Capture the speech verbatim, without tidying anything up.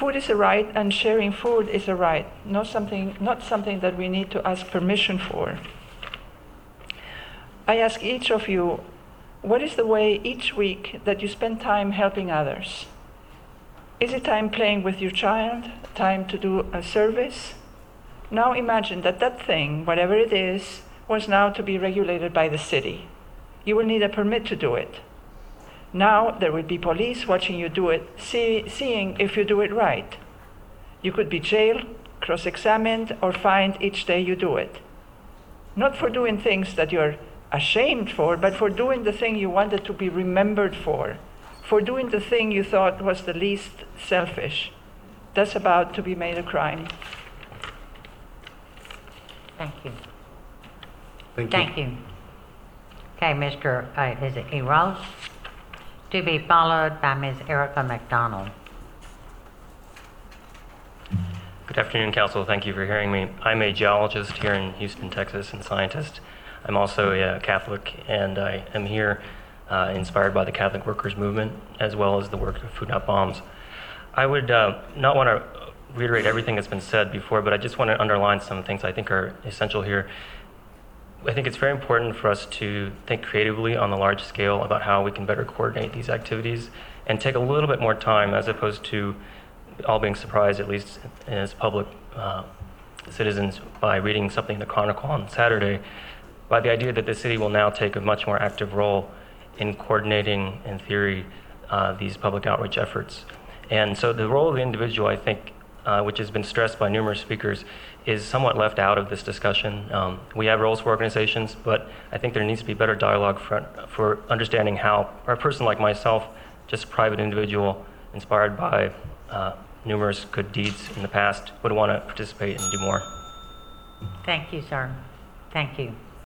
food is a right, and sharing food is a right, not something, not something that we need to ask permission for. I ask each of you, what is the way each week that you spend time helping others? Is it time playing with your child? Time to do a service? Now imagine that that thing, whatever it is, was now to be regulated by the city. You will need a permit to do it. Now there will be police watching you do it, see, seeing if you do it right. You could be jailed, cross-examined, or fined each day you do it. Not for doing things that you're ashamed for, but for doing the thing you wanted to be remembered for, for doing the thing you thought was the least selfish. That's about to be made a crime. Thank you. Thank you. Thank you. Okay, Mister Uh, is it Eros? To be followed by Miz Erica McDonald. Good afternoon, Council. Thank you for hearing me. I'm a geologist here in Houston, Texas, and scientist. I'm also a Catholic, and I am here uh, inspired by the Catholic Workers Movement, as well as the work of Food Not Bombs. I would uh, not want to reiterate everything that's been said before, but I just want to underline some things I think are essential here. I think it's very important for us to think creatively on the large scale about how we can better coordinate these activities and take a little bit more time, as opposed to all being surprised, at least as public uh, citizens, by reading something in the Chronicle on Saturday, by the idea that the city will now take a much more active role in coordinating, in theory, uh, these public outreach efforts. And so the role of the individual, I think, uh, which has been stressed by numerous speakers, is somewhat left out of this discussion. Um, we have roles for organizations, but I think there needs to be better dialogue for, for understanding how a person like myself, just a private individual inspired by uh, numerous good deeds in the past, would want to participate and do more. Thank you, sir. Thank you.